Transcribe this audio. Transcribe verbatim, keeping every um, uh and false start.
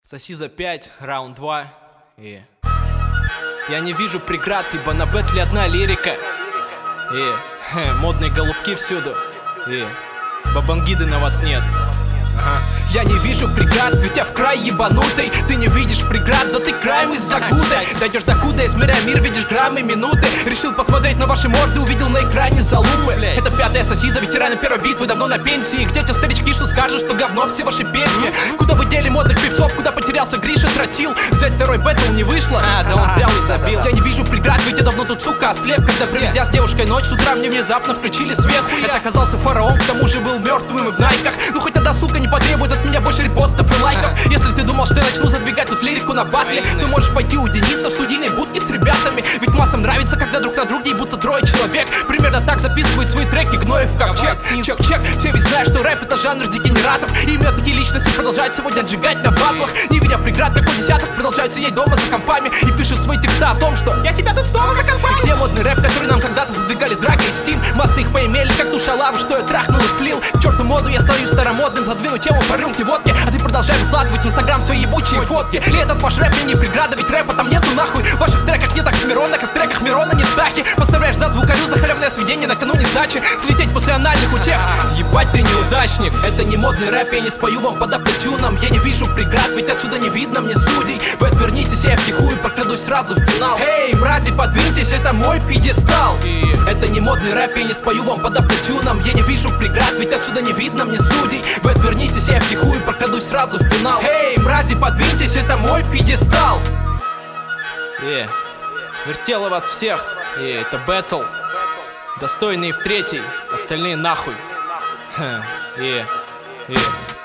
Соси за пять, раунд два. И я не вижу преград, ибо на бэтле одна лирика. И хе, модные голубки всюду. И бабангиды на вас нет. Ага. Я не вижу преград, ведь я в край ебанутый. Ты не видишь преград, да ты краем из докуда. Дойдешь докуда, измеряя мир, видишь граммы, минуты. Решил посмотреть на ваши морды, увидел на экране залупы. Это пятая сосиза, ветераны первой битвы, давно на пенсии. Где те старички, что скажут, что говно все ваши песни? Куда вы дели модных певцов, куда потерялся Гриша Тротил? Взять второй бэтл не вышло, а, да он взял и забил. Я не вижу преград, ведь я давно тут, сука, ослеп. Когда проведя с девушкой ночь, с утра мне внезапно включили свет. Это оказался фараон, к тому же был мертвым и в найках. Ну хоть тогда, сука, не потребует от меня больше репостов и лайков. Если ты думал, что я начну задвигать тут лирику на батле, ты можешь пойти уединиться в студийной будке с ребятами. Ведь массам нравится, когда друг на друге ебутся трое человек. Примерно так записывают свои треки Гноев в ковчег. Чек-чек, все ведь знают, что рэп это жанр дегенератов. И именно такие личности продолжают сегодня отжигать на батлах. Не видя преград, такой десяток продолжают сидеть дома за компами и пишут свои текста о том, что я тебя тут снова за компами. Где модный рэп, который нам когда-то задвигали Драго и Стим? Массы их поимели, как ту шалаву, что я трахнул и слил. К черту моду, я стою старомодным, задвину тему по рюмке водки, а ты продолжай выкладывать в инстаграм свои ебучие фотки. И этот ваш рэп мне не преграда, ведь рэпа там нету нахуй. В ваших треках нет Оксимирона, как в треках Мирона нет дахи. Поставляешь зад звукарю за халявное сведение накануне сдачи. Слететь после анальных утех, ебать ты неудачник. Это не модный рэп, я не спою вам подавка тюном. Я не вижу преград, ведь отсюда не видно мне судей. Вы отвернитесь, я втихую прокрадусь сразу в финал. Эй, мрази, подвиньтесь, это мой пьедестал. Это не модный рэп, я не спою вам подавка тюном. Я не вижу преград, ведь отсюда не видно мне судей. Вы отвернитесь, я втихую прокрадусь сразу в финал. Эй, мрази, подвиньтесь, это мой пьедестал. Yeah. Вертела вас всех, и это бэтл. Достойные в третий, остальные нахуй. И, и